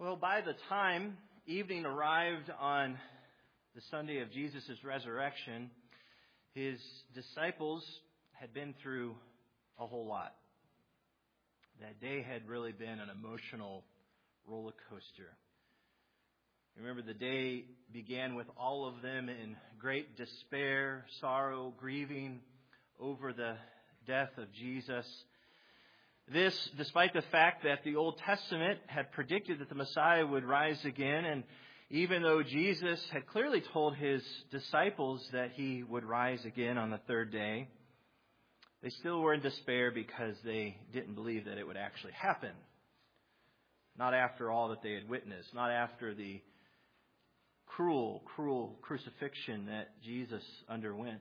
Well, by the time evening arrived on the Sunday of Jesus' resurrection, his disciples had been through a whole lot. That day had really been an emotional roller coaster. Remember, the day began with all of them in great despair, sorrow, grieving over the death of Jesus. This, despite the fact that the Old Testament had predicted that the Messiah would rise again, and even though Jesus had clearly told his disciples that he would rise again on the third day, they still were in despair because they didn't believe that it would actually happen. Not after all that they had witnessed, not after the cruel crucifixion that Jesus underwent.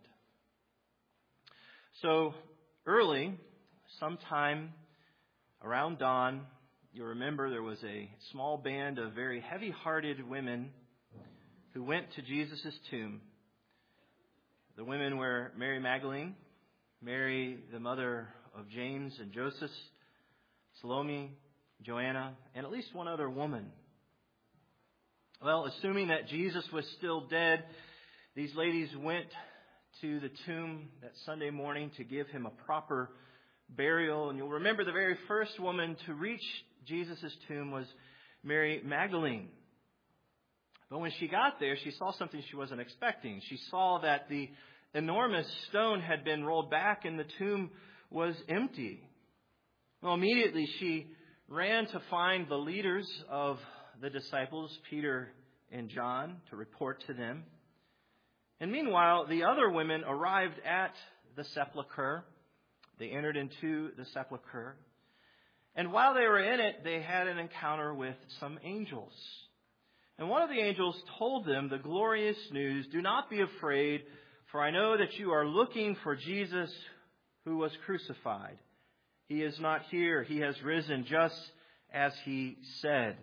So early, sometime around dawn, you remember there was a small band of very heavy-hearted women who went to Jesus' tomb. The women were Mary Magdalene, Mary, the mother of James and Joseph, Salome, Joanna, and at least one other woman. Well, assuming that Jesus was still dead, these ladies went to the tomb that Sunday morning to give him a proper burial. And you'll remember the very first woman to reach Jesus' tomb was Mary Magdalene. But when she got there, she saw something she wasn't expecting. She saw that the enormous stone had been rolled back and the tomb was empty. Well, immediately she ran to find the leaders of the disciples, Peter and John, to report to them. And meanwhile, the other women arrived at the sepulchre. They entered into the sepulchre. And while they were in it, they had an encounter with some angels. And one of the angels told them the glorious news, "Do not be afraid, for I know that you are looking for Jesus who was crucified. He is not here. He has risen just as he said."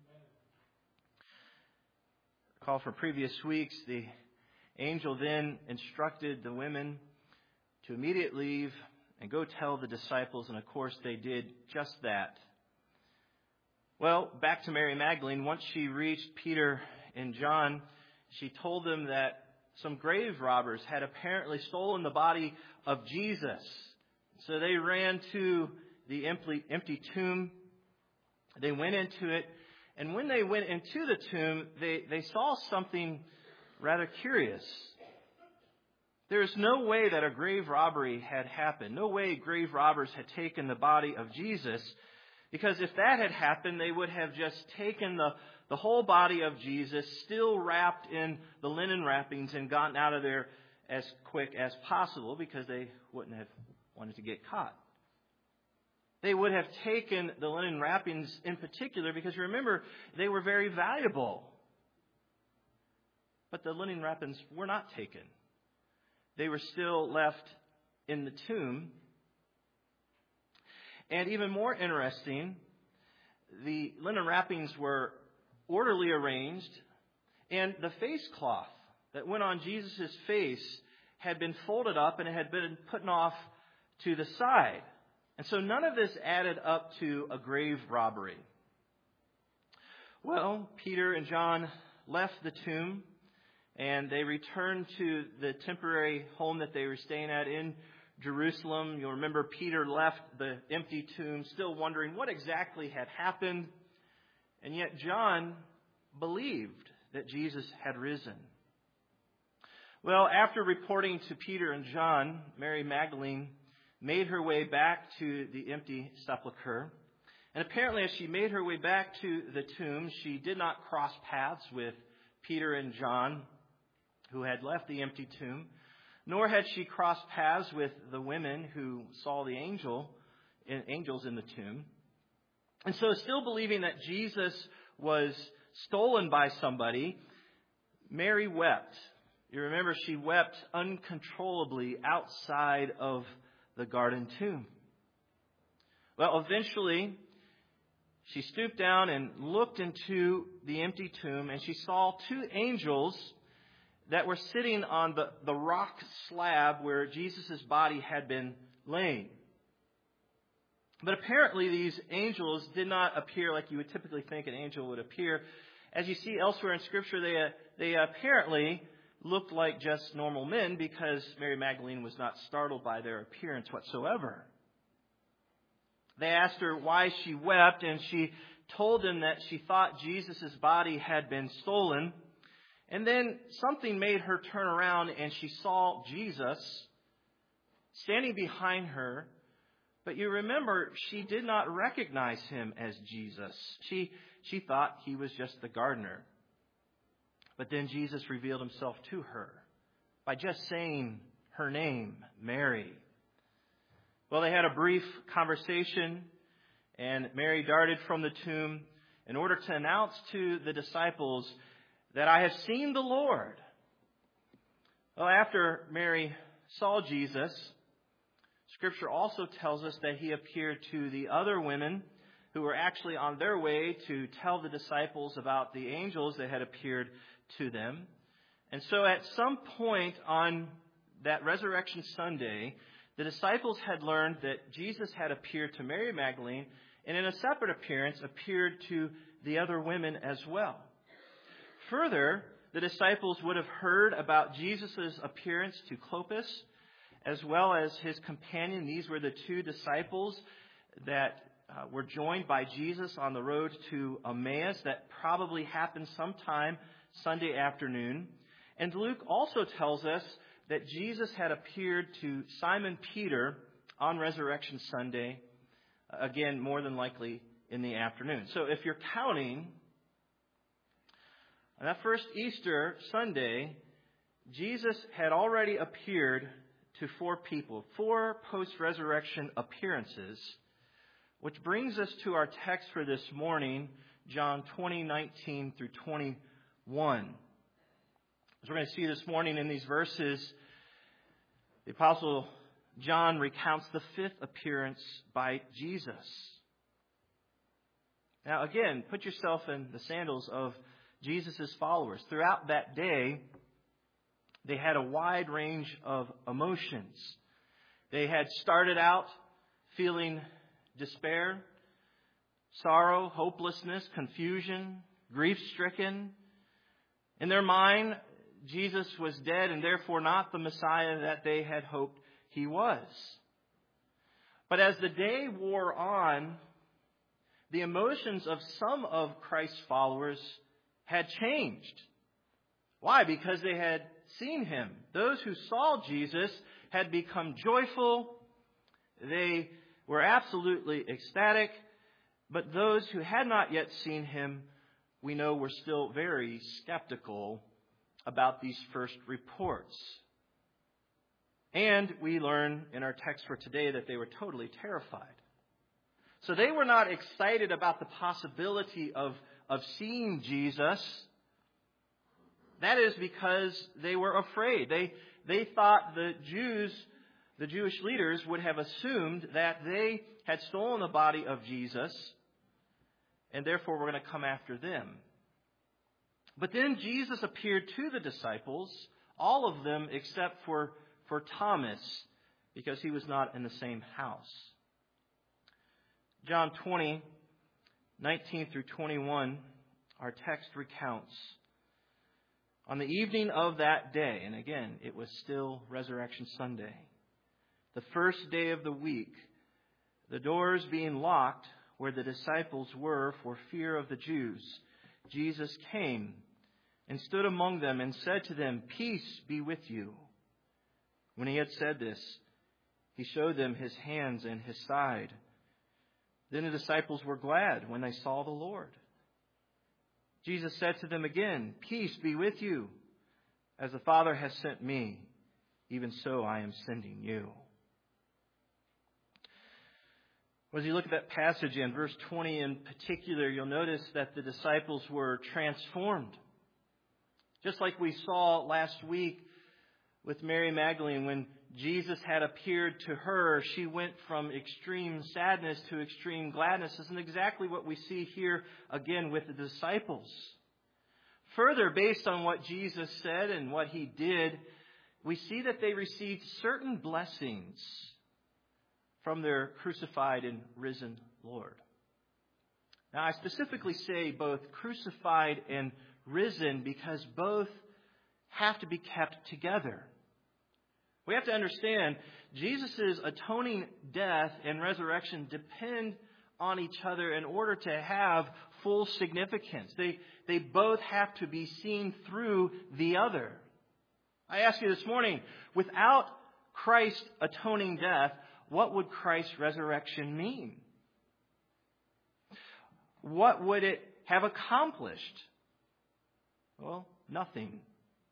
Recall from previous weeks, the angel then instructed the women to immediately leave and go tell the disciples, and of course they did just that. Well, back to Mary Magdalene. Once she reached Peter and John, she told them that some grave robbers had apparently stolen the body of Jesus. So they ran to the empty tomb. They went into it, and when they went into the tomb, they saw something rather curious. There's no way that a grave robbery had happened. No way grave robbers had taken the body of Jesus. Because if that had happened, they would have just taken the whole body of Jesus, still wrapped in the linen wrappings, and gotten out of there as quick as possible because they wouldn't have wanted to get caught. They would have taken the linen wrappings in particular because, remember, they were very valuable. But the linen wrappings were not taken. They were still left in the tomb. And even more interesting, the linen wrappings were orderly arranged, and the face cloth that went on Jesus' face had been folded up and it had been put off to the side. And so none of this added up to a grave robbery. Well, Peter and John left the tomb, and they returned to the temporary home that they were staying at in Jerusalem. You'll remember Peter left the empty tomb still wondering what exactly had happened. And yet John believed that Jesus had risen. Well, after reporting to Peter and John, Mary Magdalene made her way back to the empty sepulchre. And apparently as she made her way back to the tomb, she did not cross paths with Peter and John, who had left the empty tomb, nor had she crossed paths with the women who saw the angels in the tomb. And so, still believing that Jesus was stolen by somebody, Mary wept. You remember she wept uncontrollably outside of the garden tomb. Well, eventually, she stooped down and looked into the empty tomb, and she saw two angels that were sitting on the rock slab where Jesus' body had been laying. But apparently these angels did not appear like you would typically think an angel would appear. As you see elsewhere in Scripture, they apparently looked like just normal men because Mary Magdalene was not startled by their appearance whatsoever. They asked her why she wept, and she told them that she thought Jesus' body had been stolen. And then something made her turn around, and she saw Jesus standing behind her. But you remember, she did not recognize him as Jesus. She thought he was just the gardener. But then Jesus revealed himself to her by just saying her name, Mary. Well, they had a brief conversation, and Mary darted from the tomb in order to announce to the disciples that I have seen the Lord. Well, after Mary saw Jesus, Scripture also tells us that he appeared to the other women who were actually on their way to tell the disciples about the angels that had appeared to them. And so at some point on that Resurrection Sunday, the disciples had learned that Jesus had appeared to Mary Magdalene, and in a separate appearance appeared to the other women as well. Further, the disciples would have heard about Jesus' appearance to Clopas, as well as his companion. These were the two disciples that were joined by Jesus on the road to Emmaus. That probably happened sometime Sunday afternoon. And Luke also tells us that Jesus had appeared to Simon Peter on Resurrection Sunday, again, more than likely in the afternoon. So if you're counting, on that first Easter Sunday, Jesus had already appeared to 4 people, 4 post-resurrection appearances, which brings us to our text for this morning, John 20:19 through 21. As we're going to see this morning in these verses, the Apostle John recounts the 5th appearance by Jesus. Now again, put yourself in the sandals of Jesus' followers. Throughout that day, they had a wide range of emotions. They had started out feeling despair, sorrow, hopelessness, confusion, grief-stricken. In their mind, Jesus was dead and therefore not the Messiah that they had hoped he was. But as the day wore on, the emotions of some of Christ's followers had changed. Why? Because they had seen him. Those who saw Jesus had become joyful. They were absolutely ecstatic. But those who had not yet seen him, we know, were still very skeptical about these first reports. And we learn in our text for today that they were totally terrified. So they were not excited about the possibility of seeing Jesus. That is because they were afraid. They thought the Jewish leaders would have assumed that they had stolen the body of Jesus, and therefore were going to come after them. But then Jesus appeared to the disciples, all of them except for Thomas, because he was not in the same house. John 20:19 through 21, our text recounts. On the evening of that day, and again, it was still Resurrection Sunday, the first day of the week, the doors being locked where the disciples were for fear of the Jews, Jesus came and stood among them and said to them, "Peace be with you." When he had said this, he showed them his hands and his side. Then the disciples were glad when they saw the Lord. Jesus said to them again, "Peace be with you. As the Father has sent me, even so I am sending you." As you look at that passage in verse 20 in particular, you'll notice that the disciples were transformed. Just like we saw last week with Mary Magdalene, when Jesus had appeared to her, she went from extreme sadness to extreme gladness. This is exactly what we see here again with the disciples. Further, based on what Jesus said and what he did, we see that they received certain blessings from their crucified and risen Lord. Now, I specifically say both crucified and risen because both have to be kept together. We have to understand Jesus' atoning death and resurrection depend on each other in order to have full significance. They both have to be seen through the other. I ask you this morning, without Christ's atoning death, what would Christ's resurrection mean? What would it have accomplished? Well, nothing.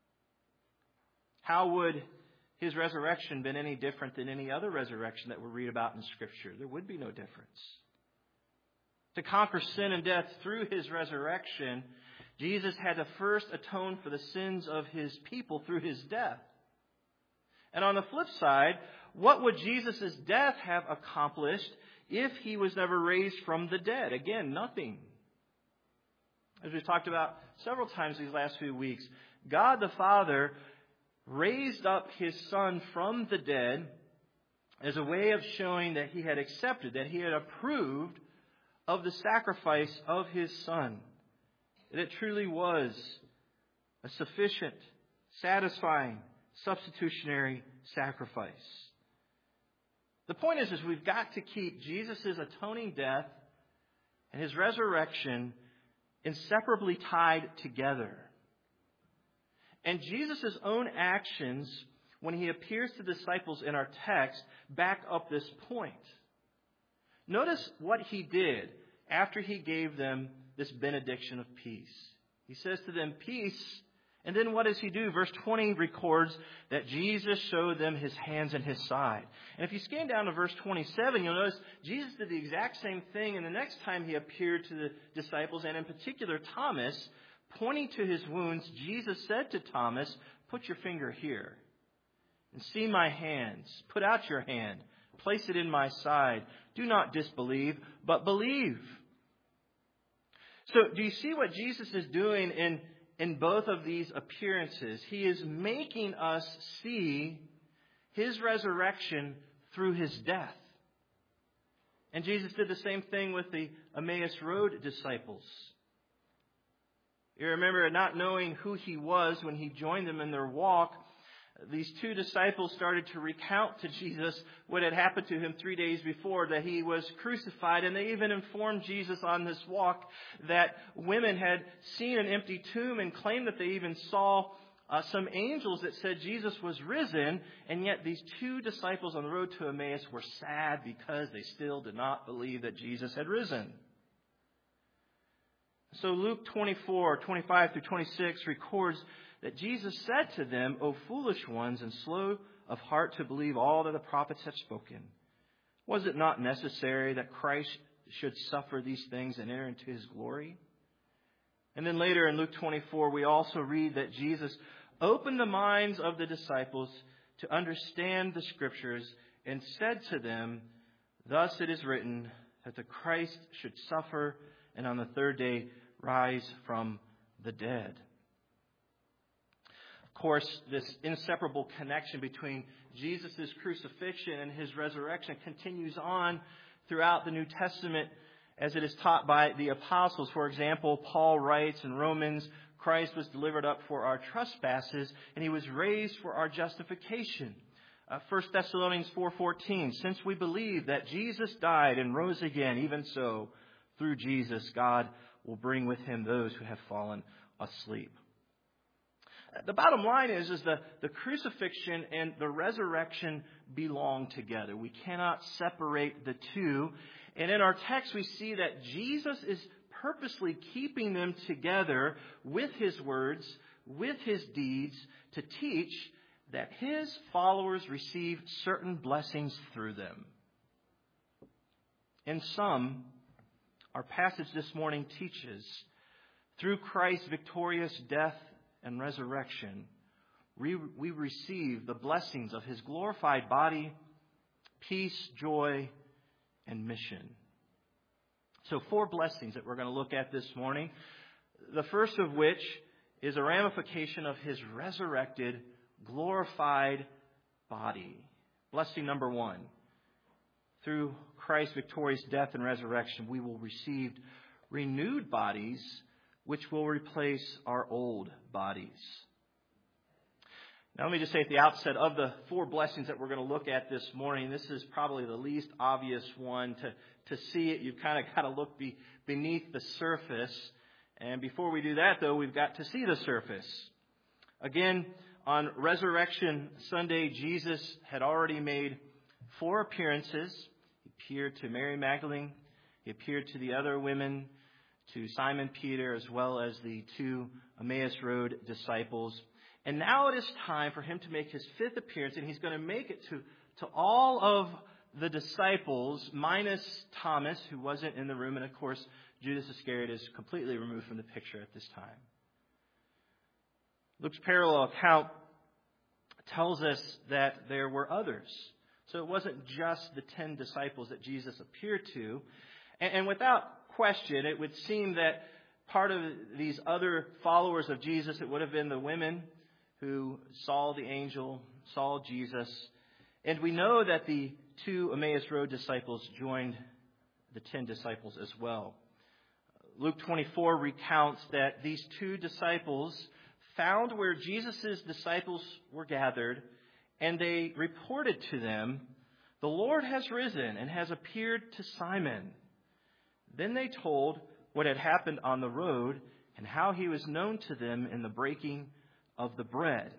How would His resurrection been any different than any other resurrection that we read about in Scripture? There would be no difference. To conquer sin and death through His resurrection, Jesus had to first atone for the sins of His people through His death. And on the flip side, what would Jesus' death have accomplished if He was never raised from the dead? Again, nothing. As we've talked about several times these last few weeks, God the Father raised up His Son from the dead as a way of showing that He had accepted, that He had approved of the sacrifice of His Son. That it truly was a sufficient, satisfying, substitutionary sacrifice. The point is we've got to keep Jesus' atoning death and His resurrection inseparably tied together. And Jesus' own actions, when He appears to disciples in our text, back up this point. Notice what He did after He gave them this benediction of peace. He says to them, peace. And then what does He do? Verse 20 records that Jesus showed them His hands and His side. And if you scan down to verse 27, you'll notice Jesus did the exact same thing. And the next time He appeared to the disciples, and in particular Thomas, pointing to His wounds, Jesus said to Thomas, put your finger here and see my hands. Put out your hand. Place it in my side. Do not disbelieve, but believe. So do you see what Jesus is doing in both of these appearances? He is making us see His resurrection through His death. And Jesus did the same thing with the Emmaus Road disciples. You remember not knowing who He was when He joined them in their walk. These two disciples started to recount to Jesus what had happened to Him 3 days before, that He was crucified. And they even informed Jesus on this walk that women had seen an empty tomb and claimed that they even saw some angels that said Jesus was risen. And yet these two disciples on the road to Emmaus were sad because they still did not believe that Jesus had risen. So Luke 24, 25 through 26 records that Jesus said to them, O foolish ones, and slow of heart to believe all that the prophets have spoken. Was it not necessary that Christ should suffer these things and enter into His glory? And then later in Luke 24, we also read that Jesus opened the minds of the disciples to understand the Scriptures and said to them, thus it is written that the Christ should suffer and on the third day rise from the dead. Of course, this inseparable connection between Jesus' crucifixion and His resurrection continues on throughout the New Testament as it is taught by the apostles. For example, Paul writes in Romans, Christ was delivered up for our trespasses and He was raised for our justification. 1 Thessalonians 4:14, since we believe that Jesus died and rose again, even so, through Jesus, God will bring with Him those who have fallen asleep. The bottom line is the crucifixion and the resurrection belong together. We cannot separate the two. And in our text, we see that Jesus is purposely keeping them together with His words, with His deeds, to teach that His followers receive certain blessings through them. In sum, our passage this morning teaches, through Christ's victorious death and resurrection, we receive the blessings of His glorified body, peace, joy, and mission. So 4 blessings that we're going to look at this morning. The first of which is a ramification of His resurrected, glorified body. Blessing number 1. through Christ's victorious death and resurrection, we will receive renewed bodies which will replace our old bodies. Now, let me just say at the outset, of the four blessings that we're going to look at this morning, this is probably the least obvious one. To see it, you've kind of got to look beneath the surface. And before we do that, though, we've got to see the surface. Again, on Resurrection Sunday, Jesus had already made 4 appearances. He appeared to Mary Magdalene. He appeared to the other women, to Simon Peter, as well as the 2 Emmaus Road disciples. And now it is time for him to make his 5th appearance, and he's going to make it to all of the disciples, minus Thomas, who wasn't in the room. And, of course, Judas Iscariot is completely removed from the picture at this time. Luke's parallel account tells us that there were others. So it wasn't just the 10 disciples that Jesus appeared to. And without question, it would seem that part of these other followers of Jesus, it would have been the women who saw the angel, saw Jesus. And we know that the 2 Emmaus Road disciples joined the 10 disciples as well. Luke 24 recounts that these 2 disciples found where Jesus' disciples were gathered, and they reported to them, "The Lord has risen and has appeared to Simon." Then they told what had happened on the road and how he was known to them in the breaking of the bread.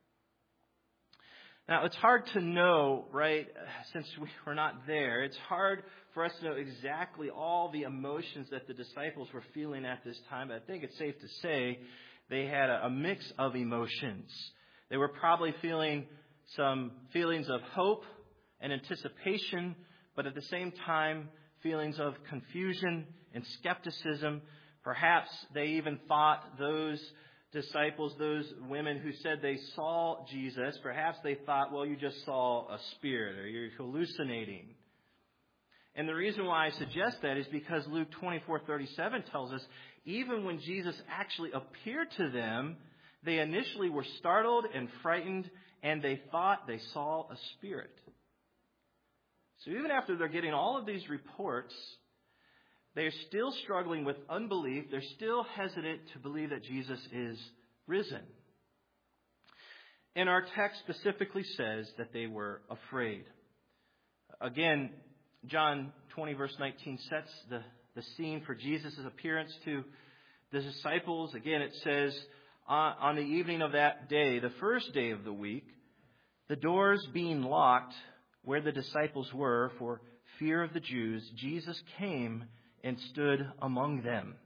Now, it's hard to know, right, since we were not there. It's hard for us to know exactly all the emotions that the disciples were feeling at this time. But I think it's safe to say they had a mix of emotions. They were probably feeling some feelings of hope and anticipation, but at the same time, feelings of confusion and skepticism. Perhaps they even thought those disciples, those women who said they saw Jesus, perhaps they thought, well, you just saw a spirit or you're hallucinating. And the reason why I suggest that is because Luke 24:37 tells us even when Jesus actually appeared to them, they initially were startled and frightened, and they thought they saw a spirit. So even after they're getting all of these reports, they're still struggling with unbelief. They're still hesitant to believe that Jesus is risen. And our text specifically says that they were afraid. Again, John 20 verse 19 sets the scene for Jesus' appearance to the disciples. Again, it says, on the evening of that day, the first day of the week, the doors being locked where the disciples were for fear of the Jews, Jesus came and stood among them.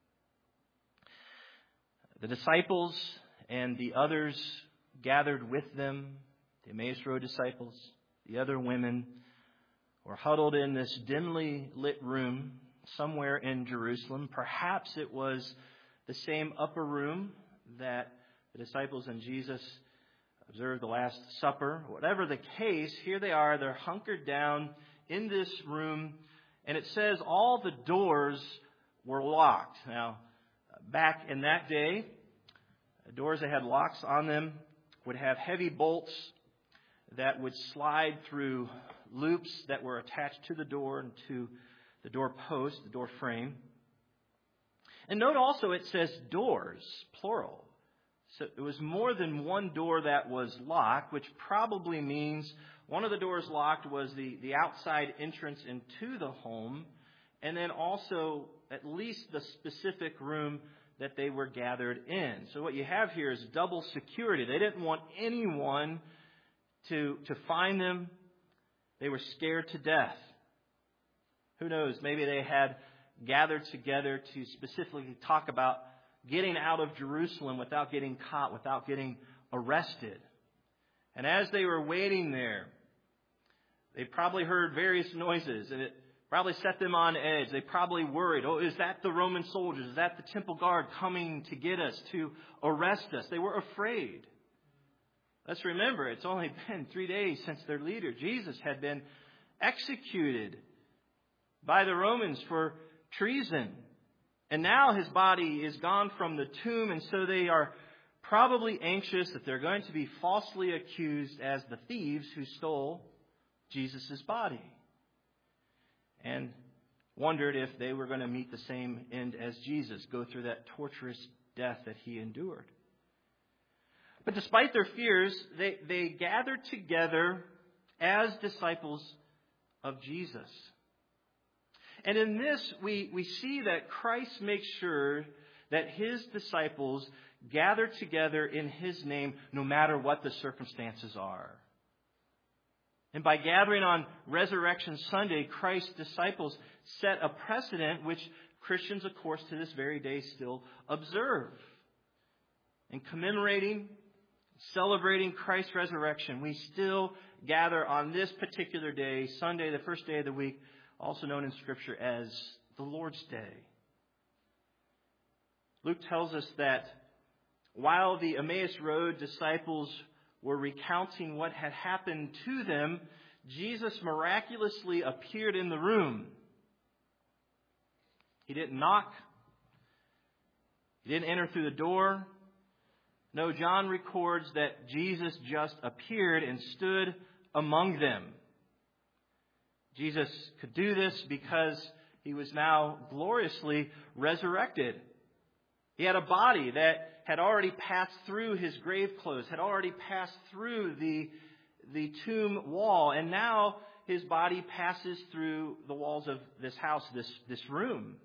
The disciples and the others gathered with them, the Emmaus Road disciples, the other women, were huddled in this dimly lit room somewhere in Jerusalem. Perhaps it was the same upper room that the disciples and Jesus observed the Last Supper. Whatever the case, here they are. They're hunkered down in this room. And it says all the doors were locked. Now, back in that day, the doors that had locks on them would have heavy bolts that would slide through loops that were attached to the door and to the door post, the door frame. And note also it says doors, plural. So it was more than one door that was locked, which probably means one of the doors locked was the outside entrance into the home, and then also at least the specific room that they were gathered in. So what you have here is double security. They didn't want anyone to find them. They were scared to death. Who knows? Maybe they had gathered together to specifically talk about getting out of Jerusalem without getting caught, without getting arrested. And as they were waiting there, they probably heard various noises, and it probably set them on edge. They probably worried, oh, is that the Roman soldiers? Is that the temple guard coming to get us, to arrest us? They were afraid. Let's remember, it's only been 3 days since their leader, Jesus, had been executed by the Romans for treason. And now his body is gone from the tomb, and so they are probably anxious that they're going to be falsely accused as the thieves who stole Jesus' body. and wondered if they were going to meet the same end as Jesus, go through that torturous death that he endured. But despite their fears, they gathered together as disciples of Jesus. And in this, we see that Christ makes sure that his disciples gather together in his name no matter what the circumstances are. And by gathering on Resurrection Sunday, Christ's disciples set a precedent which Christians, of course, to this very day still observe. In commemorating, celebrating Christ's resurrection, we still gather on this particular day, Sunday, the first day of the week, also known in Scripture as the Lord's Day. Luke tells us that while the Emmaus Road disciples were recounting what had happened to them, Jesus miraculously appeared in the room. He didn't knock. He didn't enter through the door. No, John records that Jesus just appeared and stood among them. Jesus could do this because he was now gloriously resurrected. He had a body that had already passed through his grave clothes, had already passed through the tomb wall, and now his body passes through the walls of this house, this room.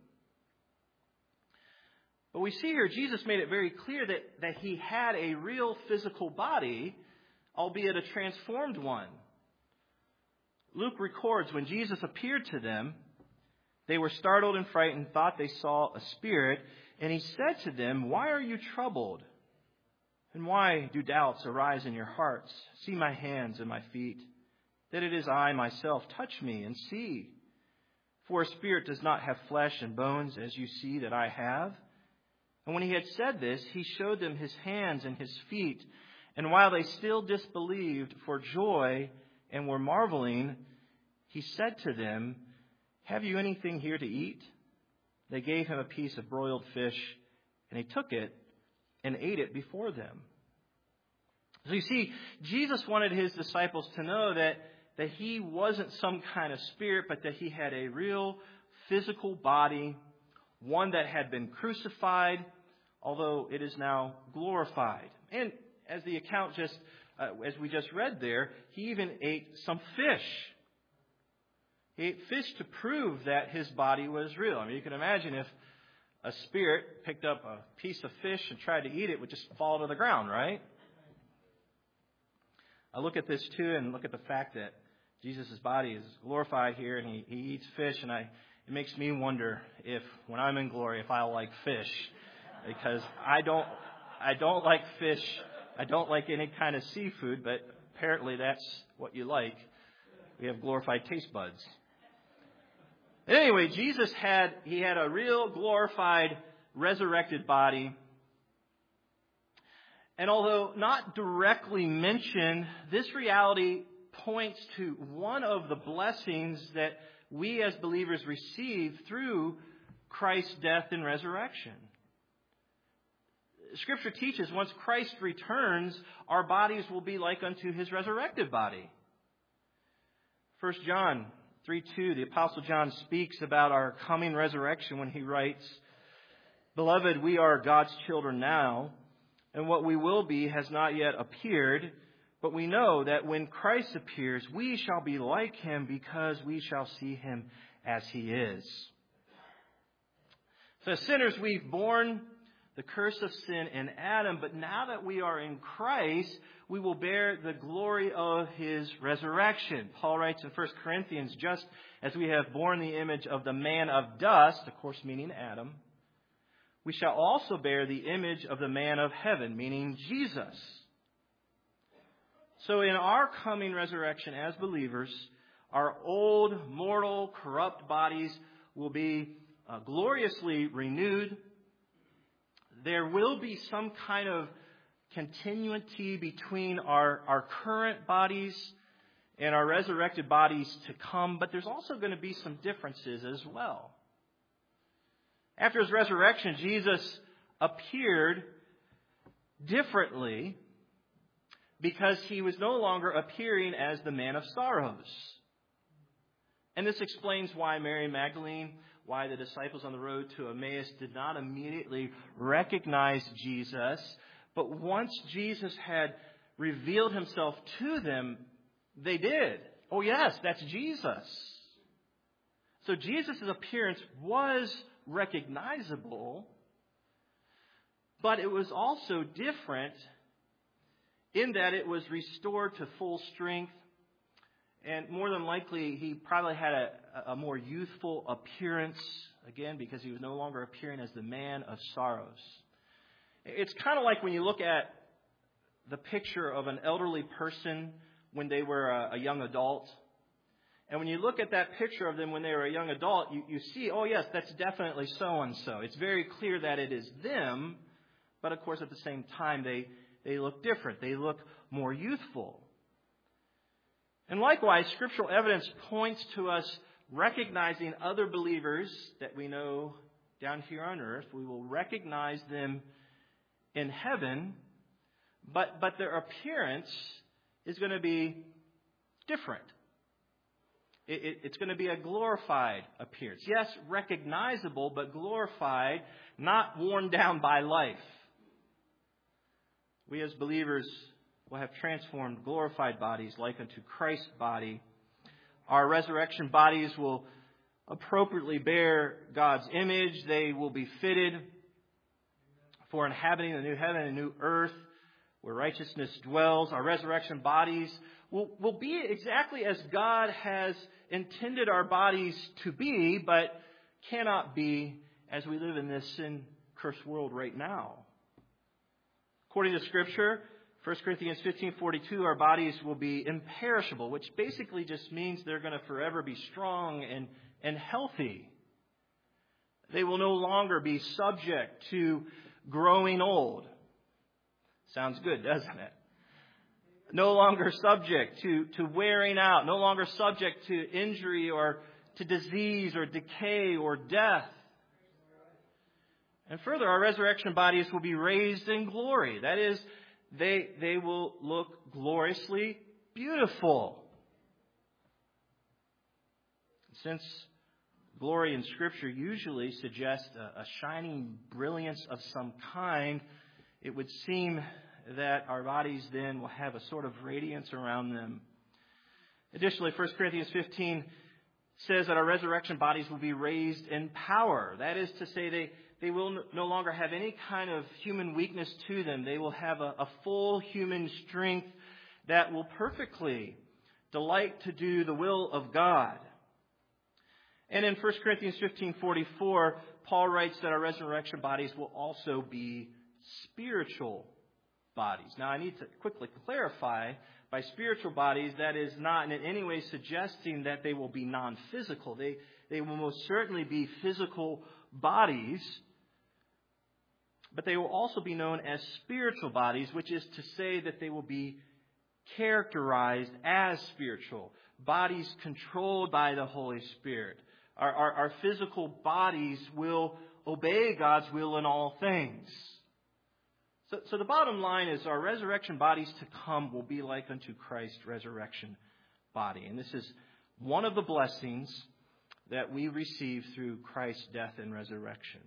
But we see here, Jesus made it very clear that he had a real physical body, albeit a transformed one. Luke records when Jesus appeared to them, they were startled and frightened, thought they saw a spirit, and he said to them, "Why are you troubled? And why do doubts arise in your hearts? See my hands and my feet, that it is I myself. Touch me and see. For a spirit does not have flesh and bones, as you see that I have." And when he had said this, he showed them his hands and his feet. And while they still disbelieved for joy and were marveling, he said to them, "Have you anything here to eat?" They gave him a piece of broiled fish, and he took it and ate it before them. So you see, Jesus wanted his disciples to know that he wasn't some kind of spirit, but that he had a real physical body, one that had been crucified, although it is now glorified. And as the account as we just read there, he even ate some fish. He ate fish to prove that his body was real. I mean, you can imagine if a spirit picked up a piece of fish and tried to eat it, it would just fall to the ground, right? I look at this too and look at the fact that Jesus' body is glorified here and he eats fish, and it makes me wonder if when I'm in glory, if I'll like fish, because I don't like fish. I don't like any kind of seafood, but apparently that's what you like. We have glorified taste buds. Anyway, Jesus had a real glorified, resurrected body. And although not directly mentioned, this reality points to one of the blessings that we as believers receive through Christ's death and resurrection. Scripture teaches once Christ returns, our bodies will be like unto his resurrected body. 1 John 3:2, the Apostle John speaks about our coming resurrection when he writes, "Beloved, we are God's children now, and what we will be has not yet appeared, but we know that when Christ appears, we shall be like him because we shall see him as he is." So as sinners, we've borne the curse of sin in Adam, but now that we are in Christ, we will bear the glory of his resurrection. Paul writes in 1 Corinthians, just as we have borne the image of the man of dust, of course meaning Adam, we shall also bear the image of the man of heaven, meaning Jesus. So in our coming resurrection as believers, our old, mortal, corrupt bodies will be gloriously renewed. There will be some kind of continuity between our current bodies and our resurrected bodies to come, but there's also going to be some differences as well. After his resurrection, Jesus appeared differently because he was no longer appearing as the man of sorrows. And this explains why Mary Magdalene, why the disciples on the road to Emmaus did not immediately recognize Jesus. But once Jesus had revealed himself to them, they did. Oh yes, that's Jesus. So Jesus' appearance was recognizable, but it was also different in that it was restored to full strength. And more than likely, he probably had a more youthful appearance, again, because he was no longer appearing as the man of sorrows. It's kind of like when you look at the picture of an elderly person when they were a young adult. And when you look at that picture of them when they were a young adult, you see, oh yes, that's definitely so-and-so. It's very clear that it is them, but of course at the same time they look different. They look more youthful. And likewise, scriptural evidence points to us recognizing other believers that we know down here on earth. We will recognize them in heaven, but their appearance is going to be different. It's going to be a glorified appearance. Yes, recognizable, but glorified, not worn down by life. We as believers will have transformed, glorified bodies like unto Christ's body. Our resurrection bodies will appropriately bear God's image. They will be fitted for inhabiting the new heaven and new earth where righteousness dwells. Our resurrection bodies will be exactly as God has intended our bodies to be, but cannot be as we live in this sin-cursed world right now. According to Scripture, 1 Corinthians 15:42, our bodies will be imperishable, which basically just means they're going to forever be strong and healthy. They will no longer be subject to growing old. Sounds good, doesn't it? No longer subject to wearing out, no longer subject to injury or to disease or decay or death. And further, our resurrection bodies will be raised in glory. That is, they will look gloriously beautiful. Since glory in Scripture usually suggests a shining brilliance of some kind, it would seem that our bodies then will have a sort of radiance around them. Additionally, 1 Corinthians 15 says that our resurrection bodies will be raised in power. That is to say, they will no longer have any kind of human weakness to them. They will have a full human strength that will perfectly delight to do the will of God. And in 1 Corinthians 15:44, Paul writes that our resurrection bodies will also be spiritual bodies. Now, I need to quickly clarify, by spiritual bodies, that is not in any way suggesting that they will be non-physical. They will most certainly be physical bodies, but they will also be known as spiritual bodies, which is to say that they will be characterized as spiritual, bodies controlled by the Holy Spirit. Our physical bodies will obey God's will in all things. So the bottom line is our resurrection bodies to come will be like unto Christ's resurrection body. And this is one of the blessings that we receive through Christ's death and resurrection.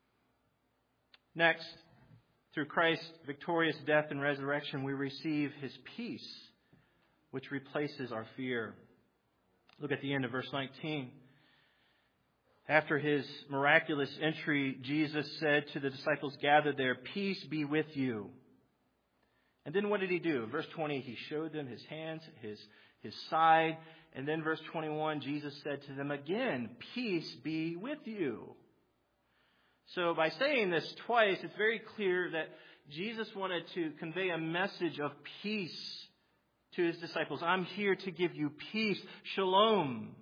Next, through Christ's victorious death and resurrection, we receive His peace, which replaces our fear. Look at the end of verse 19. After His miraculous entry, Jesus said to the disciples gathered there, "Peace be with you." And then what did He do? Verse 20, He showed them His hands, His side. And then verse 21, Jesus said to them again, "Peace be with you." So by saying this twice, it's very clear that Jesus wanted to convey a message of peace to His disciples. I'm here to give you peace. Shalom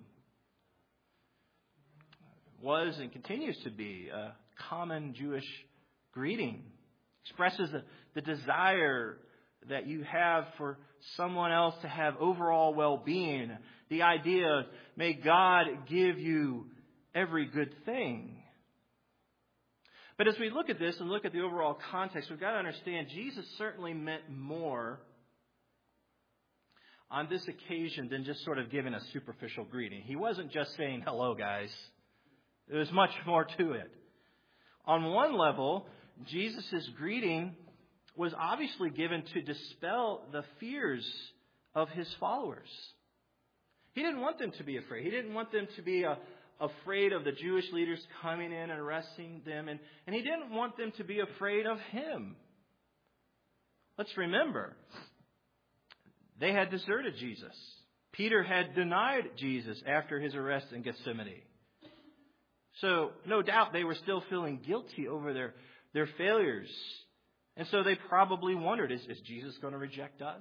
was and continues to be a common Jewish greeting. Expresses the desire that you have for someone else to have overall well-being. The idea of, may God give you every good thing. But as we look at this and look at the overall context, we've got to understand Jesus certainly meant more on this occasion than just sort of giving a superficial greeting. He wasn't just saying, hello, guys. There was much more to it. On one level, Jesus' greeting was obviously given to dispel the fears of his followers. He didn't want them to be afraid. He didn't want them to be afraid of the Jewish leaders coming in and arresting them. And he didn't want them to be afraid of him. Let's remember, they had deserted Jesus. Peter had denied Jesus after his arrest in Gethsemane. So no doubt they were still feeling guilty over their failures. And so they probably wondered, is Jesus going to reject us?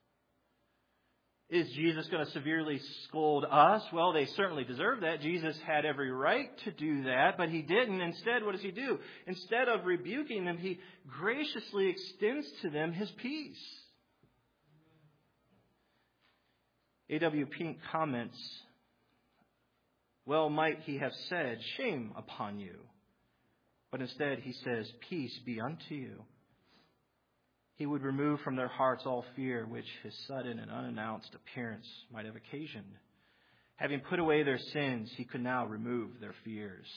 Is Jesus going to severely scold us? Well, they certainly deserve that. Jesus had every right to do that, but he didn't. Instead, what does he do? Instead of rebuking them, he graciously extends to them his peace. A.W. Pink comments, well, might he have said, shame upon you. But instead he says, peace be unto you. He would remove from their hearts all fear which his sudden and unannounced appearance might have occasioned. Having put away their sins, he could now remove their fears.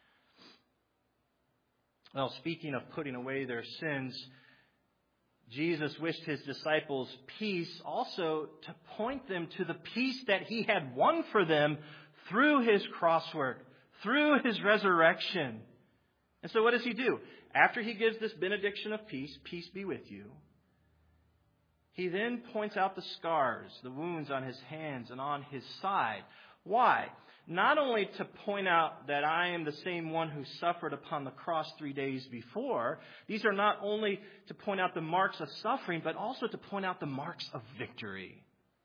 Well, speaking of putting away their sins, Jesus wished his disciples peace also to point them to the peace that he had won for them through his cross work, through his resurrection. And so what does he do? After he gives this benediction of peace, peace be with you, he then points out the scars, the wounds on his hands and on his side. Why? Not only to point out that I am the same one who suffered upon the cross 3 days before. These are not only to point out the marks of suffering, but also to point out the marks of victory.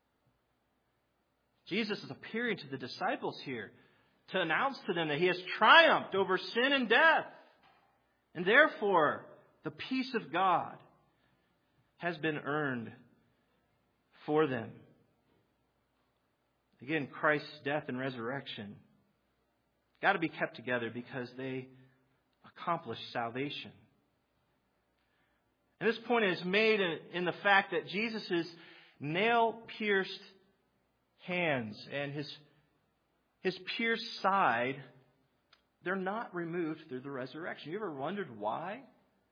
Jesus is appearing to the disciples here to announce to them that he has triumphed over sin and death. And therefore, the peace of God has been earned for them. Again, Christ's death and resurrection got to be kept together because they accomplish salvation. And this point is made in the fact that Jesus' nail-pierced hands and his pierced side, they're not removed through the resurrection. You ever wondered why?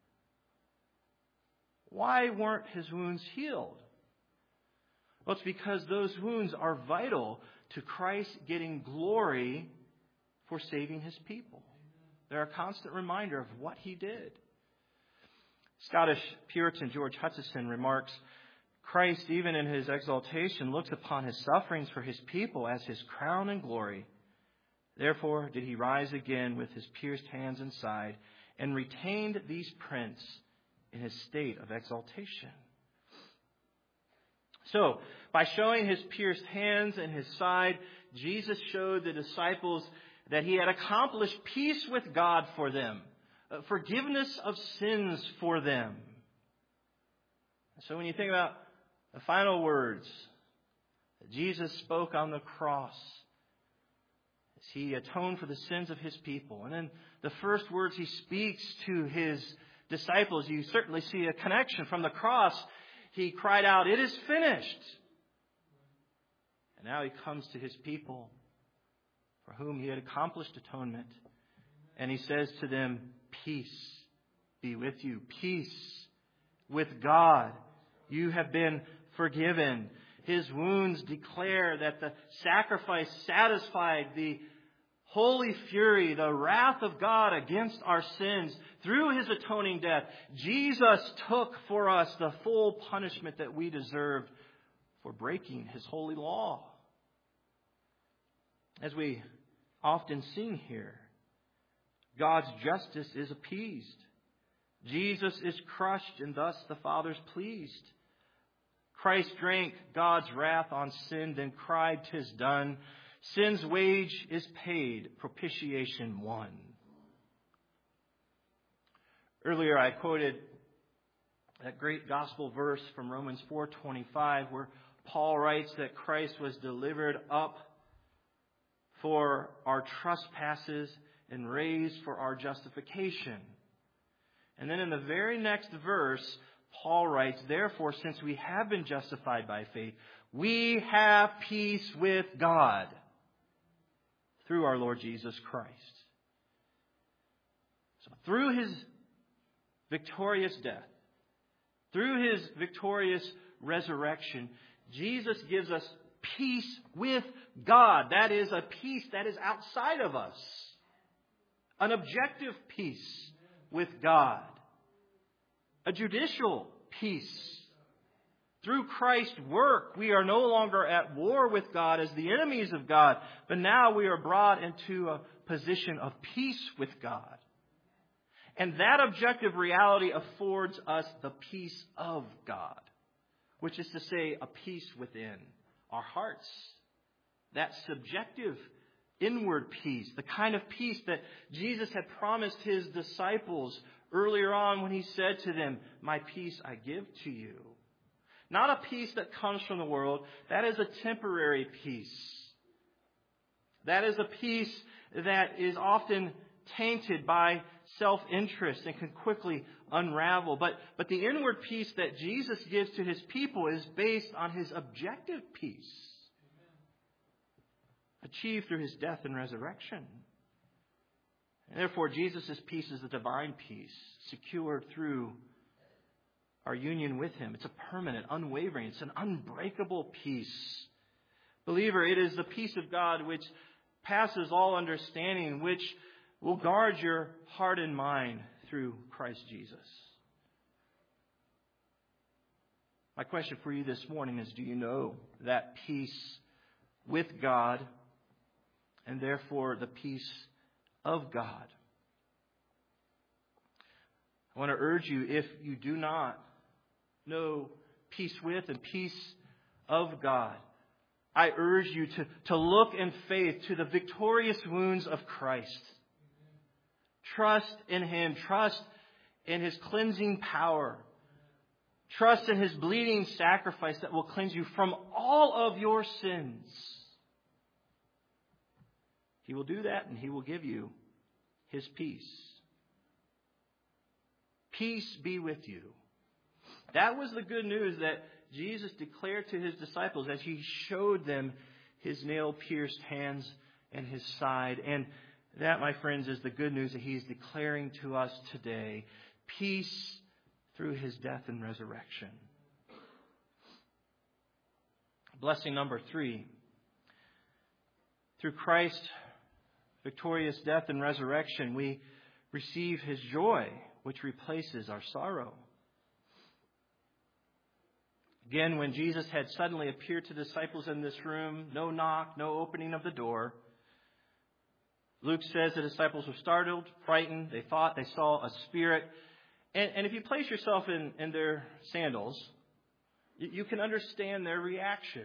Why weren't his wounds healed? Well, it's because those wounds are vital to Christ getting glory for saving his people. They're a constant reminder of what he did. Scottish Puritan George Hutcheson remarks, Christ, even in his exaltation, looks upon his sufferings for his people as his crown and glory. Therefore did he rise again with his pierced hands and side, and retained these prints in his state of exaltation. So, by showing his pierced hands and his side, Jesus showed the disciples that he had accomplished peace with God for them, forgiveness of sins for them. So when you think about the final words that Jesus spoke on the cross, as he atoned for the sins of his people, and then the first words he speaks to his disciples, you certainly see a connection. From the cross, he cried out, "It is finished." And now he comes to his people for whom he had accomplished atonement. And he says to them, "Peace be with you." Peace with God. You have been forgiven. His wounds declare that the sacrifice satisfied the holy fury, the wrath of God against our sins. Through his atoning death, Jesus took for us the full punishment that we deserved for breaking his holy law. As we often sing here, God's justice is appeased. Jesus is crushed, and thus the Father's pleased. Christ drank God's wrath on sin, then cried, "'Tis done." Sin's wage is paid, propitiation won. Earlier I quoted that great gospel verse from Romans 4:25, where Paul writes that Christ was delivered up for our trespasses and raised for our justification. And then in the very next verse, Paul writes, "Therefore, since we have been justified by faith, We have peace with God through our Lord Jesus Christ. So through His victorious death, through His victorious resurrection, Jesus gives us peace with God. That is a peace that is outside of us. An objective peace with God. A judicial peace. Through Christ's work, we are no longer at war with God as the enemies of God, but now we are brought into a position of peace with God. And that objective reality affords us the peace of God, which is to say, a peace within our hearts. That subjective inward peace, the kind of peace that Jesus had promised His disciples earlier on when He said to them, "My peace I give to you." Not a peace that comes from the world. That is a temporary peace. That is a peace that is often tainted by self-interest and can quickly unravel. But the inward peace that Jesus gives to His people is based on His objective peace, achieved through His death and resurrection. And therefore, Jesus' peace is a divine peace, secured through our union with Him. It's a permanent, unwavering, it's an unbreakable peace. Believer, it is the peace of God which passes all understanding, which will guard your heart and mind through Christ Jesus. My question for you this morning is, do you know that peace with God and therefore the peace of God? I want to urge you, if you do not know peace with and peace of God, I urge you to look in faith to the victorious wounds of Christ. Trust in Him. Trust in His cleansing power. Trust in His bleeding sacrifice that will cleanse you from all of your sins. He will do that, and He will give you His peace. Peace be with you. That was the good news that Jesus declared to His disciples as He showed them His nail-pierced hands and His side. And that, my friends, is the good news that He is declaring to us today. Peace through His death and resurrection. Blessing number 3. Through Christ's victorious death and resurrection, we receive His joy, which replaces our sorrow. Again, when Jesus had suddenly appeared to disciples in this room, no knock, no opening of the door, Luke says the disciples were startled, frightened. They thought they saw a spirit. And if you place yourself in their sandals, you can understand their reaction.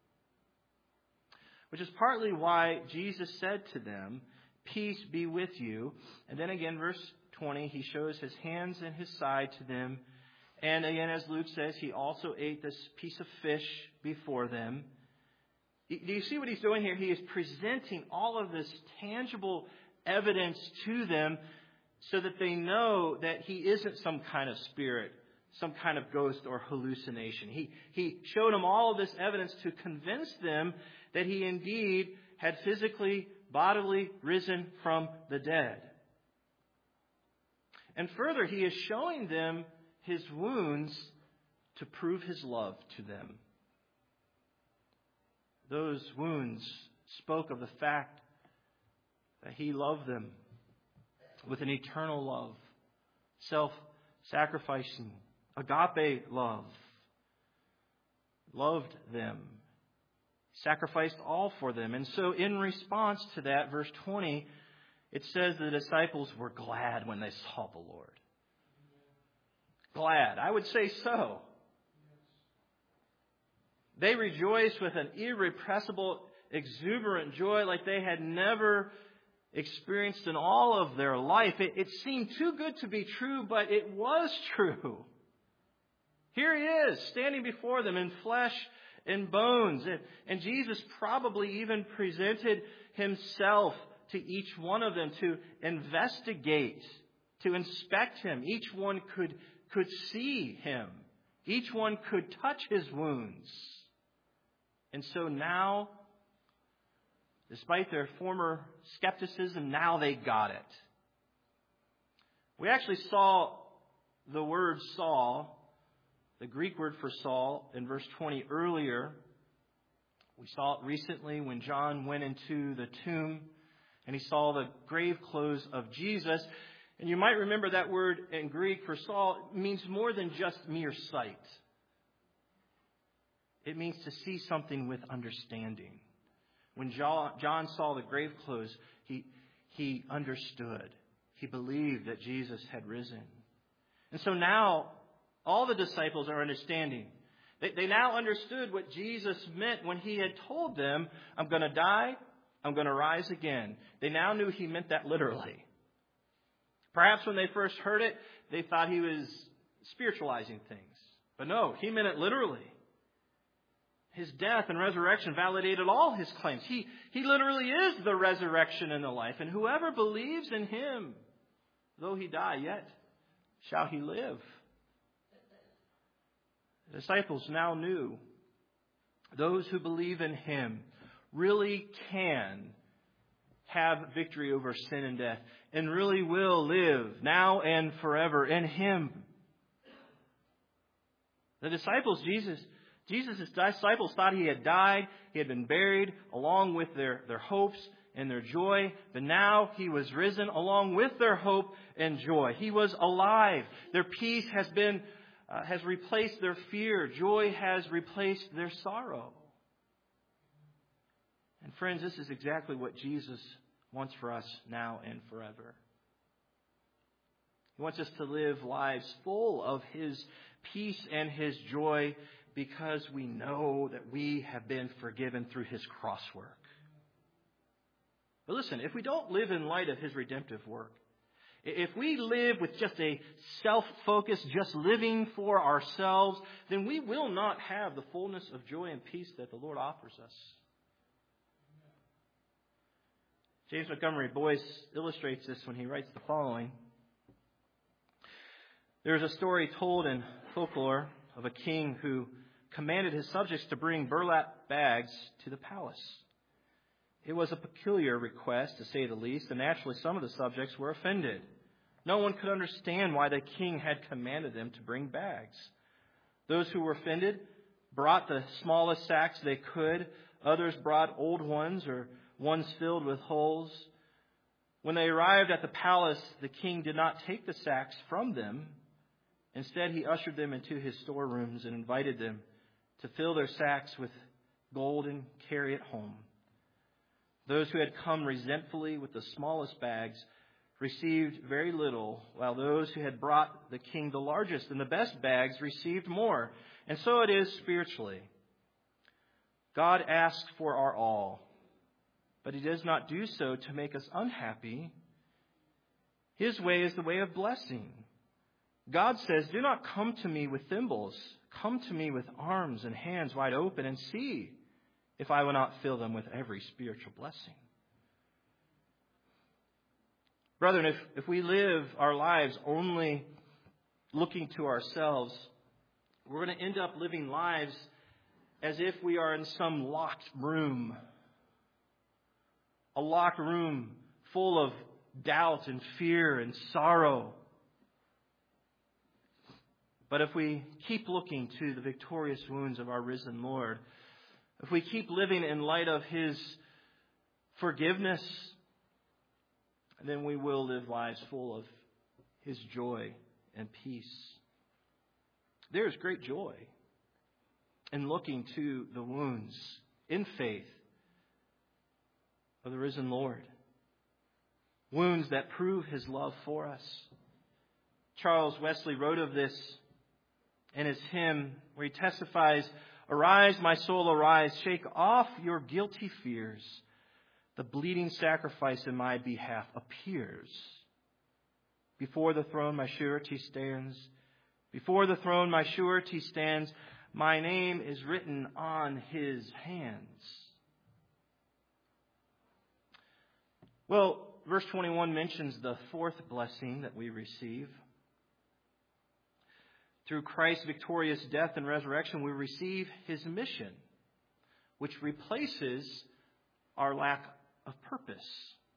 Which is partly why Jesus said to them, "Peace be with you." And then again, verse 20, He shows His hands and His side to them. And again, as Luke says, He also ate this piece of fish before them. Do you see what He's doing here? He is presenting all of this tangible evidence to them so that they know that He isn't some kind of spirit, some kind of ghost or hallucination. He showed them all of this evidence to convince them that He indeed had physically, bodily risen from the dead. And further, He is showing them His wounds to prove His love to them. Those wounds spoke of the fact that He loved them with an eternal love, self-sacrificing, agape love. Loved them, sacrificed all for them. And so in response to that, verse 20, it says the disciples were glad when they saw the Lord. Glad. I would say so. They rejoiced with an irrepressible, exuberant joy like they had never experienced in all of their life. It seemed too good to be true, but it was true. Here He is, standing before them in flesh and bones. And Jesus probably even presented Himself to each one of them to investigate, to inspect Him. Each one could see Him. Each one could touch His wounds. And so now, despite their former skepticism, now they got it. We actually saw the word Saul, the Greek word for Saul, in verse 20 earlier. We saw it recently when John went into the tomb and he saw the grave clothes of Jesus. And you might remember that word in Greek for Saul means more than just mere sight. It means to see something with understanding. When John saw the grave clothes, he understood. He believed that Jesus had risen. And so now all the disciples are understanding. They now understood what Jesus meant when he had told them, I'm going to die, I'm going to rise again. They now knew he meant that literally. Perhaps when they first heard it, they thought he was spiritualizing things. But no, he meant it literally. His death and resurrection validated all his claims. He literally is the resurrection and the life. And whoever believes in him, though he die, yet shall he live. The disciples now knew those who believe in him really can have victory over sin and death and really will live now and forever in him. The disciples, Jesus' disciples thought he had died, he had been buried along with their hopes and their joy, but now he was risen along with their hope and joy. He was alive. Their peace has replaced their fear. Joy has replaced their sorrow. And friends, this is exactly what Jesus wants for us now and forever. He wants us to live lives full of his peace and his joy because we know that we have been forgiven through his cross work. But listen, if we don't live in light of his redemptive work, if we live with just a self-focus, just living for ourselves, then we will not have the fullness of joy and peace that the Lord offers us. James Montgomery Boyce illustrates this when he writes the following. There is a story told in folklore of a king who commanded his subjects to bring burlap bags to the palace. It was a peculiar request, to say the least, and naturally some of the subjects were offended. No one could understand why the king had commanded them to bring bags. Those who were offended brought the smallest sacks they could. Others brought old ones or ones filled with holes. When they arrived at the palace, the king did not take the sacks from them. Instead, he ushered them into his storerooms and invited them to fill their sacks with gold and carry it home. Those who had come resentfully with the smallest bags received very little, while those who had brought the king the largest and the best bags received more. And so it is spiritually. God asks for our all, but he does not do so to make us unhappy. His way is the way of blessing. God says, do not come to me with thimbles. Come to me with arms and hands wide open and see if I will not fill them with every spiritual blessing. Brethren, if we live our lives only looking to ourselves, we're going to end up living lives as if we are in some locked room. A locked room full of doubt and fear and sorrow. But if we keep looking to the victorious wounds of our risen Lord, if we keep living in light of his forgiveness, then we will live lives full of his joy and peace. There is great joy in looking to the wounds in faith of the risen Lord. Wounds that prove his love for us. Charles Wesley wrote of this in his hymn where he testifies, "Arise, my soul, arise, shake off your guilty fears. The bleeding sacrifice in my behalf appears. Before the throne my surety stands. Before the throne my surety stands. My name is written on his hands." Well, verse 21 mentions the fourth blessing that we receive. Through Christ's victorious death and resurrection, we receive his mission. which replaces our lack of purpose.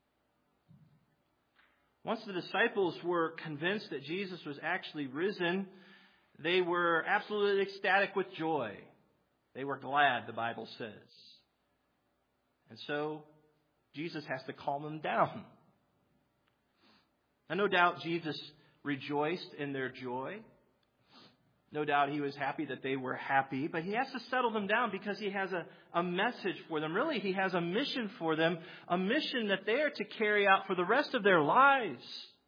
Once the disciples were convinced that Jesus was actually risen, they were absolutely ecstatic with joy. They were glad, the Bible says. And so Jesus has to calm them down. And no doubt Jesus rejoiced in their joy. No doubt he was happy that they were happy. But he has to settle them down because he has a message for them. Really, he has a mission for them. A mission that they are to carry out for the rest of their lives.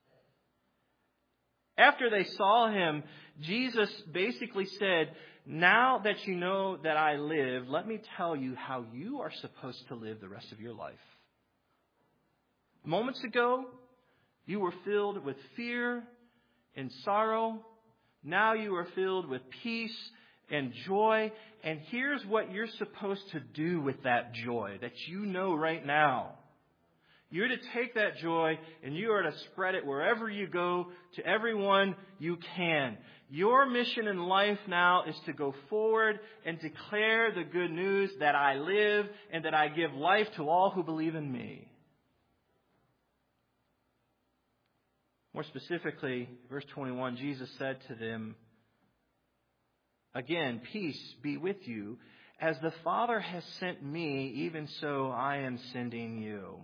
After they saw him, Jesus basically said, "Now that you know that I live, let me tell you how you are supposed to live the rest of your life. Moments ago, you were filled with fear and sorrow. Now you are filled with peace and joy. And here's what you're supposed to do with that joy that you know right now. You're to take that joy and you are to spread it wherever you go to everyone you can. Your mission in life now is to go forward and declare the good news that I live and that I give life to all who believe in me." More specifically, verse 21, Jesus said to them, again, "Peace be with you. As the Father has sent me, even so I am sending you."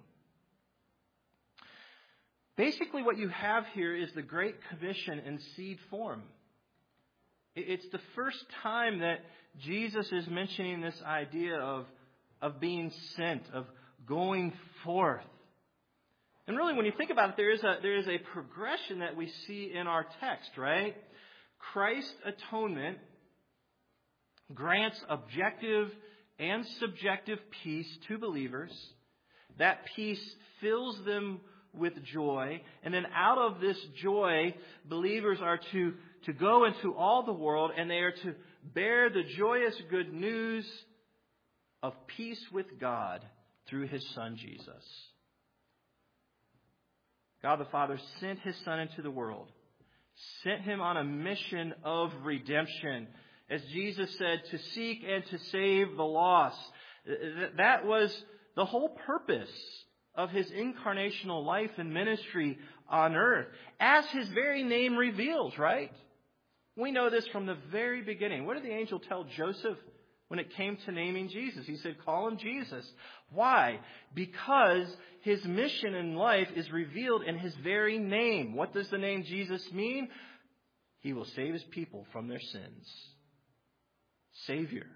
Basically, what you have here is the Great Commission in seed form. It's the first time that Jesus is mentioning this idea of being sent, of going forth. And really, when you think about it, there is a progression that we see in our text, right? Christ's atonement grants objective and subjective peace to believers. That peace fills them with joy. And then out of this joy, believers are to go into all the world and they are to bear the joyous good news of peace with God through His Son, Jesus. God the Father sent His Son into the world, sent Him on a mission of redemption. As Jesus said, to seek and to save the lost. That was the whole purpose of His incarnational life and ministry on earth. As His very name reveals, right? We know this from the very beginning. What did the angel tell Joseph when it came to naming Jesus? He said, "Call him Jesus." Why? Because His mission in life is revealed in His very name. What does the name Jesus mean? He will save His people from their sins. Savior.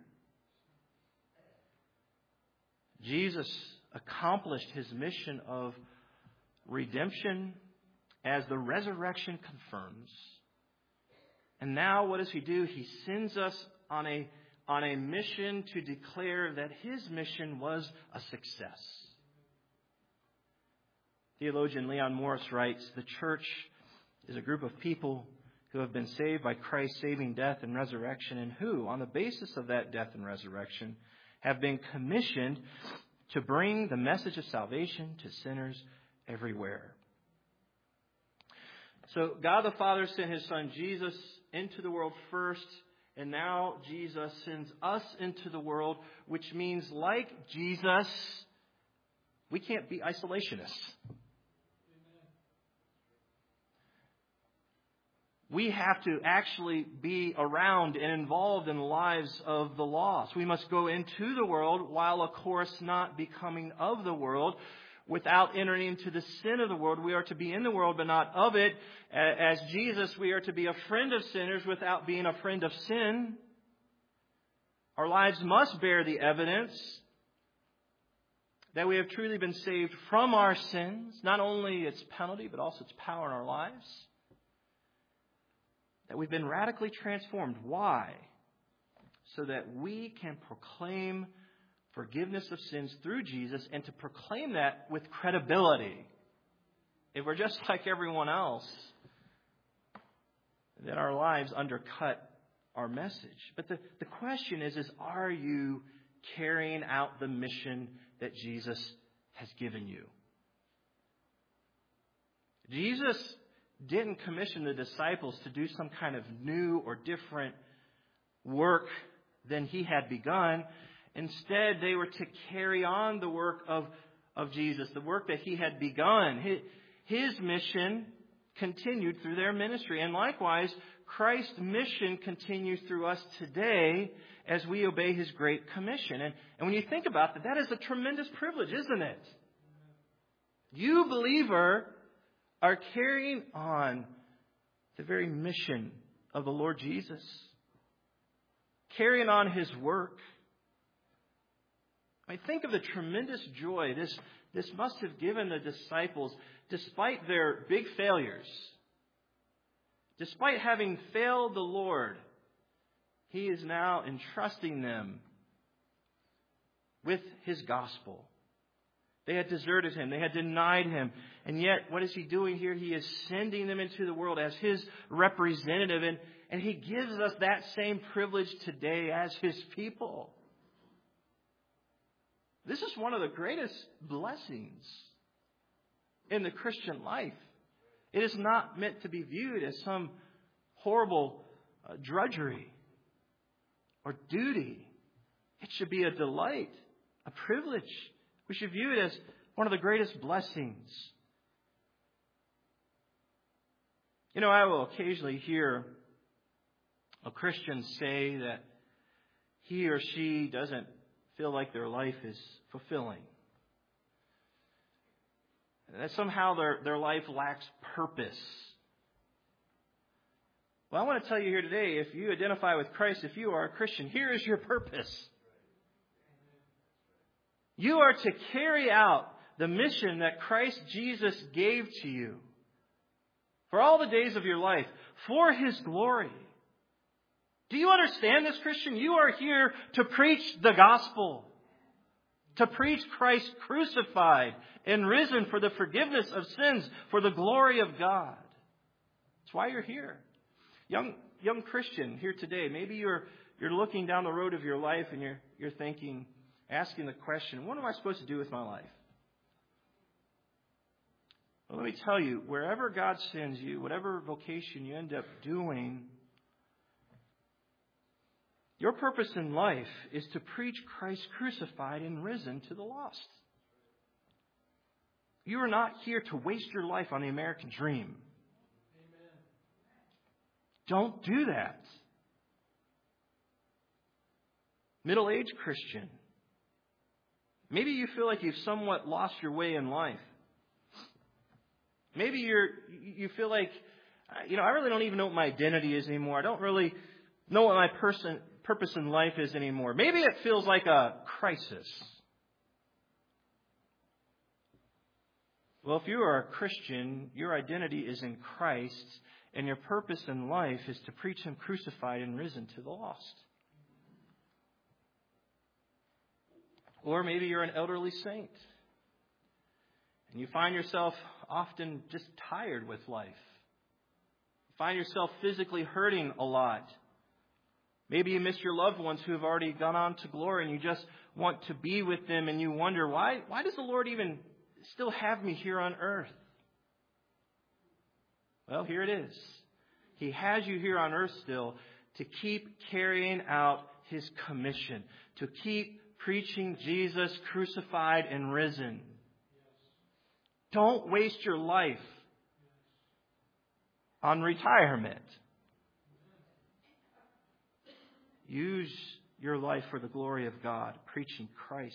Jesus accomplished His mission of redemption as the resurrection confirms. And now what does He do? He sends us on a mission to declare that His mission was a success. Theologian Leon Morris writes, "The church is a group of people who have been saved by Christ's saving death and resurrection, and who, on the basis of that death and resurrection, have been commissioned to bring the message of salvation to sinners everywhere." So God the Father sent His Son Jesus into the world first, and now Jesus sends us into the world, which means, like Jesus, we can't be isolationists. We have to actually be around and involved in the lives of the lost. We must go into the world while, of course, not becoming of the world. Without entering into the sin of the world, we are to be in the world but not of it. As Jesus, we are to be a friend of sinners without being a friend of sin. Our lives must bear the evidence that we have truly been saved from our sins, not only its penalty but also its power in our lives. That we've been radically transformed. Why? So that we can proclaim forgiveness of sins through Jesus, and to proclaim that with credibility. If we're just like everyone else, then our lives undercut our message. But the question is are you carrying out the mission that Jesus has given you? Jesus didn't commission the disciples to do some kind of new or different work than He had begun. Instead, they were to carry on the work of Jesus, the work that He had begun. His mission continued through their ministry. And likewise, Christ's mission continues through us today as we obey His Great Commission. And when you think about that, that is a tremendous privilege, isn't it? You, believer, are carrying on the very mission of the Lord Jesus. Carrying on His work. I mean, think of the tremendous joy this must have given the disciples, despite their big failures. Despite having failed the Lord, He is now entrusting them with His gospel. They had deserted Him. They had denied Him. And yet, what is He doing here? He is sending them into the world as His representative. And He gives us that same privilege today as His people. This is one of the greatest blessings in the Christian life. It is not meant to be viewed as some horrible drudgery or duty. It should be a delight, a privilege. We should view it as one of the greatest blessings. You know, I will occasionally hear a Christian say that he or she doesn't feel like their life is fulfilling. That somehow their life lacks purpose. Well, I want to tell you here today, if you identify with Christ, if you are a Christian, here is your purpose. You are to carry out the mission that Christ Jesus gave to you for all the days of your life, for His glory. Do you understand this, Christian? You are here to preach the gospel. To preach Christ crucified and risen for the forgiveness of sins, for the glory of God. That's why you're here. Young Christian here today, maybe you're looking down the road of your life and you're thinking, asking the question, what am I supposed to do with my life? Well, let me tell you, wherever God sends you, whatever vocation you end up doing, your purpose in life is to preach Christ crucified and risen to the lost. You are not here to waste your life on the American dream. Amen. Don't do that. Middle-aged Christian, maybe you feel like you've somewhat lost your way in life. Maybe you feel like, I really don't even know what my identity is anymore. I don't really know what my purpose in life is anymore. Maybe it feels like a crisis. Well, if you are a Christian, your identity is in Christ, and your purpose in life is to preach Him crucified and risen to the lost. Or maybe you're an elderly saint, and you find yourself often just tired with life. You find yourself physically hurting a lot. Maybe you miss your loved ones who have already gone on to glory and you just want to be with them and you wonder, why does the Lord even still have me here on earth? Well, here it is. He has you here on earth still to keep carrying out His commission, to keep preaching Jesus crucified and risen. Don't waste your life on retirement. Use your life for the glory of God, preaching Christ.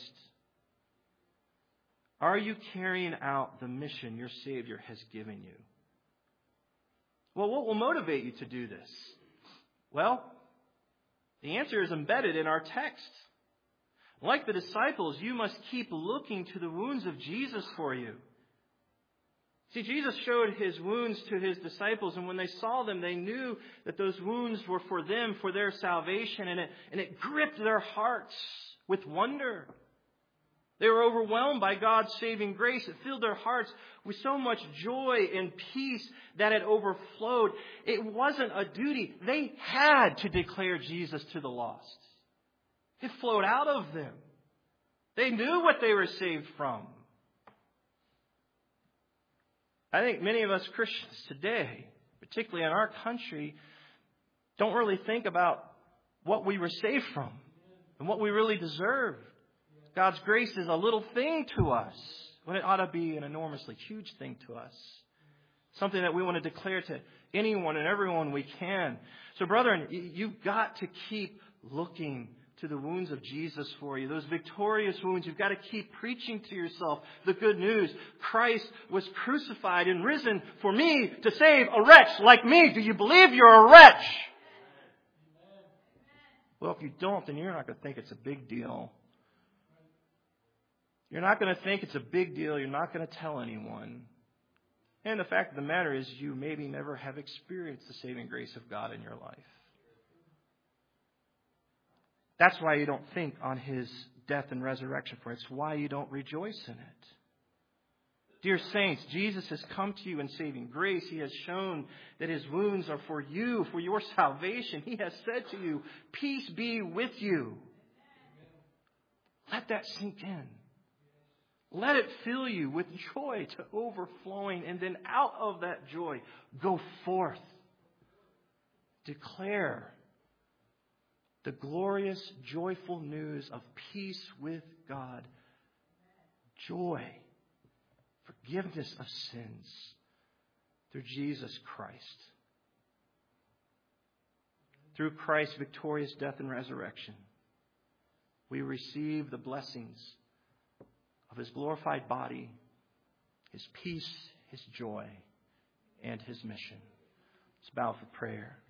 Are you carrying out the mission your Savior has given you? Well, what will motivate you to do this? Well, the answer is embedded in our text. Like the disciples, you must keep looking to the wounds of Jesus for you. See, Jesus showed His wounds to His disciples, and when they saw them, they knew that those wounds were for them, for their salvation, and it gripped their hearts with wonder. They were overwhelmed by God's saving grace. It filled their hearts with so much joy and peace that it overflowed. It wasn't a duty. They had to declare Jesus to the lost. It flowed out of them. They knew what they were saved from. I think many of us Christians today, particularly in our country, don't really think about what we were saved from. and what we really deserve. God's grace is a little thing to us when it ought to be an enormously huge thing to us. Something that we want to declare to anyone and everyone we can. So, brethren, you've got to keep looking to the wounds of Jesus for you. Those victorious wounds. You've got to keep preaching to yourself the good news. Christ was crucified and risen for me to save a wretch like me. Do you believe you're a wretch? Well, if you don't, then you're not going to think it's a big deal. You're not going to think it's a big deal. You're not going to tell anyone. And the fact of the matter is, you maybe never have experienced the saving grace of God in your life. That's why you don't think on His death and resurrection for it. It's why you don't rejoice in it. Dear saints, Jesus has come to you in saving grace. He has shown that His wounds are for you, for your salvation. He has said to you, peace be with you. Let that sink in. Let it fill you with joy to overflowing. And then out of that joy, go forth. Declare the glorious, joyful news of peace with God. Joy. Forgiveness of sins through Jesus Christ. Through Christ's victorious death and resurrection, we receive the blessings of His glorified body, His peace, His joy, and His mission. Let's bow for prayer.